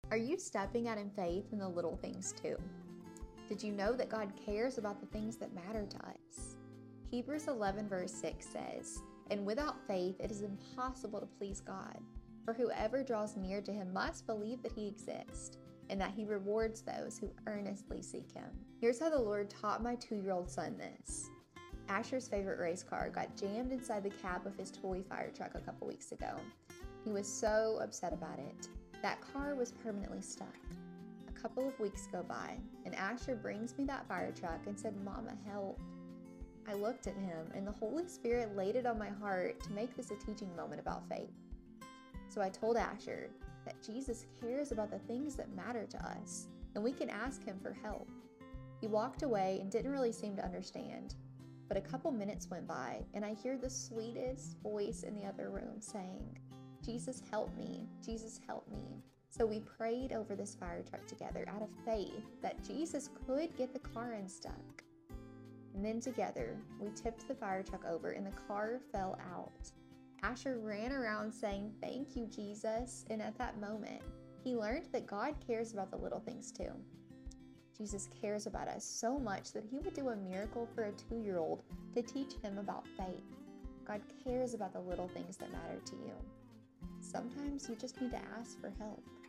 Are you stepping out in faith in the little things too? Did you know that God cares about the things that matter to us? Hebrews 11 verse 6 says, "And without faith it is impossible to please God. For whoever draws near to him must believe that he exists, and that he rewards those who earnestly seek him." Here's how the Lord taught my 2-year-old son this. Asher's favorite race car got jammed inside the cab of his toy fire truck a couple weeks ago. He was so upset about it. That car was permanently stuck. A couple of weeks go by, and Asher brings me that fire truck and said, "Mama, help." I looked at him, and the Holy Spirit laid it on my heart to make this a teaching moment about faith. So I told Asher that Jesus cares about the things that matter to us, and we can ask him for help. He walked away and didn't really seem to understand. But a couple minutes went by, and I hear the sweetest voice in the other room saying, "Jesus, help me. Jesus, help me." So we prayed over this fire truck together out of faith that Jesus could get the car unstuck. And then together, we tipped the fire truck over and the car fell out. Asher ran around saying, "Thank you, Jesus." And at that moment, he learned that God cares about the little things too. Jesus cares about us so much that he would do a miracle for a 2-year-old to teach him about faith. God cares about the little things that matter to you. Sometimes you just need to ask for help.